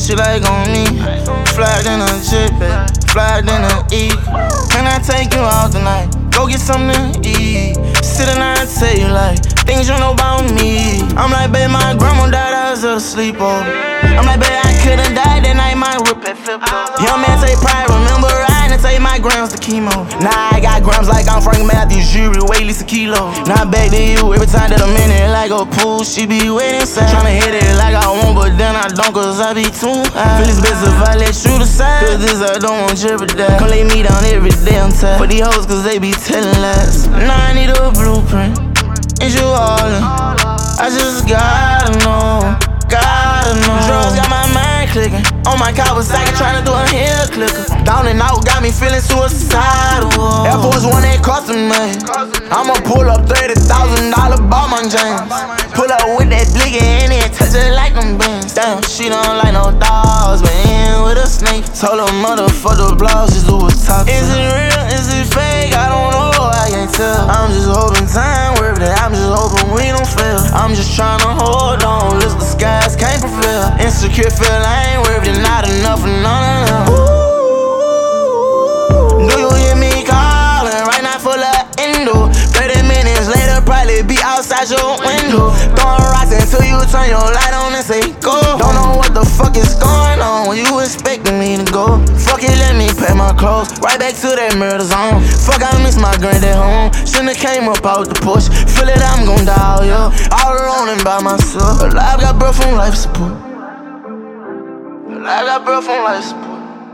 she like on me. Fly in a jet, babe. Fly in a E. Can I take you out tonight? Go get something to eat. Sit and I tell you like things you know about me. I'm like, babe, my grandma died, I was asleep, oh. I'm like, babe, I could've died that night, my whip had flipped, oh. Young man take pride, remember riding and take my grams to chemo. Now I got grams like I'm Frank Matthews, jury, weigh at least a kilo. Now back to you, every time that I'm in it like a pool, she be waiting inside. Tryna hit it like I want, but then I don't, cause I be too high. Feel it's best if I let you decide, cause this I don't want jeopardize. Come lay me down every day, I'm tired. For these hoes, cause they be telling lies. Now I need a blueprint, and you all in. I just gotta know, Drugs got my mind clicking. On my Kawasaki tryna do a heel clicker. Down and out got me feeling suicidal. Air Force One ain't costing me. I'ma pull up $30,000 Balmain James. Pull up with that blicky in it, touch it like them beans. Damn, she don't like no dogs, but in with a snake. Told her motherfucker blouse, just do what's top. Is it real? Is it fake? I don't know, I can't tell. I'm just hoping time worth it. I'm just hoping we don't fail. I'm just tryna hold on, list the skies can't prevail. Insecure feel I ain't worth it, not enough for none of them. Do you hear me calling? Right now full of endo. 30 minutes later, probably be outside your window. Throwing rocks until you turn your light on and say go. Don't know what the fuck is going on when you expecting me to go. Fuck it, let me pack my clothes. Right back to that murder zone. Fuck, I miss my granddad home. Shouldn't have came up out the push. Feel it, I'm gon' die, yeah. All alone and by myself. Alive, got birth from life support. I got birth from life support.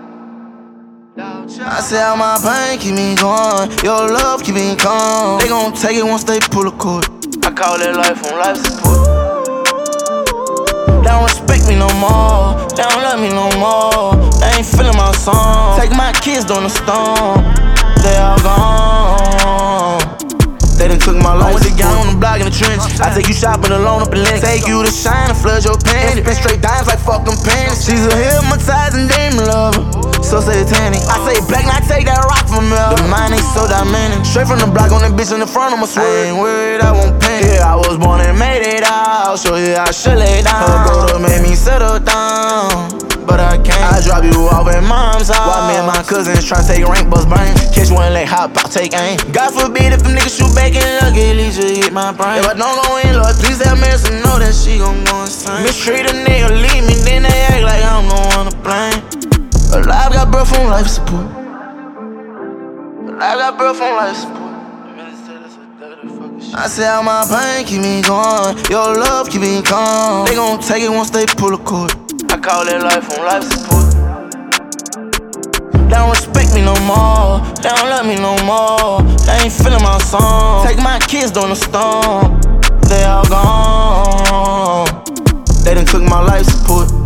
I say all my pain keep me going, your love keep me calm. They gon' take it once they pull a cord. I call it life from life support. They don't respect me no more, they don't love me no more. They ain't feeling my song. Take my kids during the storm, they all gone. They done took my life. I went to get on the block in the trench. I take you shopping alone up in Lynx. Take you to shine and flood your panties. Spend straight dimes like fucking panties. She's a hypnotizing demon lover, so satanic. I say black, now take that rock from me. The mind ain't so dynamic. Straight from the block on the bitch in the front of my sweat. I ain't worried, I won't panic. Yeah, I was born and made it out, so yeah, I should lay down. Her brother made me settle down, but I can't. I drop you off at mom's house while me and my cousins tryna take rank bus brain. Catch one leg, hop out, take aim. God forbid if a nigga shoot back in luck, at least you hit my brain. If I don't go in, Lord, please have mercy, know that she gon' go insane. Mistreat a nigga, leave me, then they act like I'm the one to blame. Alive, got birth from life support. Alive, got birth from life support. I say all my pain keep me going, your love keep me calm. They gon' take it once they pull a cord. I call it life from life support. They don't respect me no more, they don't love me no more. They ain't feeling my song. Take my kids during the storm, they all gone. They done took my life support.